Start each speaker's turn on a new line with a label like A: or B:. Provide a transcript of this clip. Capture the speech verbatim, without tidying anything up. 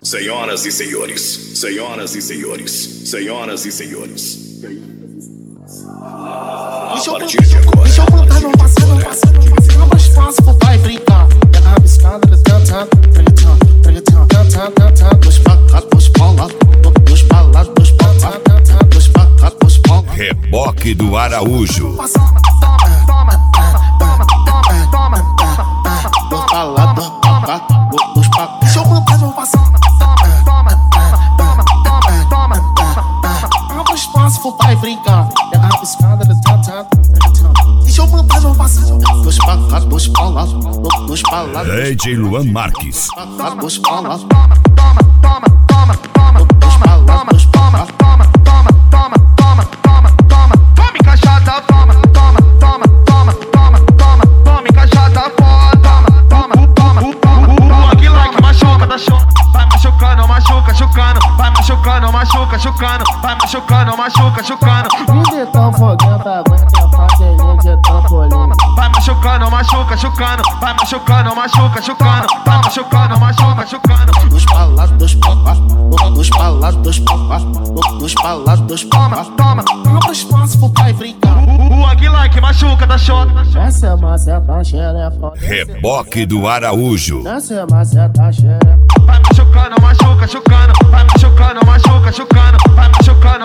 A: Senhoras e senhores, senhoras e senhores, senhoras e senhores. A partir de agora,
B: deixa eu contar, não passa, não passa. Não mais fácil, vou vai brincar. Pega a rabiscada, cantando, treguetão, treguetão, cantando, cantando. Dois pra cá, dois pra lá, dois pra lá, dois pra cá, dois pra cá, dois pra lá.
C: Reboque do Araújo.
B: Toma, toma, toma, toma, toma. Dois pra lá, dois pra cá, dois pra cá. Deixa eu contar, não passa. Espaço, vou vai brincar. Pega a rabiscada, deixa eu mandar, não passa. Dois pra cá, dois pra lá, dois pra lá.
C: D J Luan Marques.
B: Dois pra lá. Toma, toma, toma, toma, toma. Dois pra lá, dois pra lá. Toma, toma, toma, toma, toma, toma. Tome cachaça, toma, toma, toma, toma, toma, toma. Tome cachaça, toma, toma, toma. O aqui like machuca, da show. Vai machucando, machuca, chucando. Vai machucando, machuca, chucando. Vai machucando, machuca, chucando.
D: Me de tão foguenta, aguenta a faquinha de trampolim.
B: Vai machucando, machuca, chucando. Vai machucando, machuca, chucando. Vai machucando, machuca, chucando. Dois pra lá, dois pra cá. Dois pra lá, dois pra cá. Dois pra lá, dois pra cá. Toma, toma. Abre espaço, vou vai brincar. O Aguilar que machuca, da shot.
D: Essa é maceta xerefa.
C: Reboque do Araújo.
D: Essa é maceta xerefa.
B: Vai machucando, machuca, chucando. Vai machucando, machuca, chucando. Vai machucando.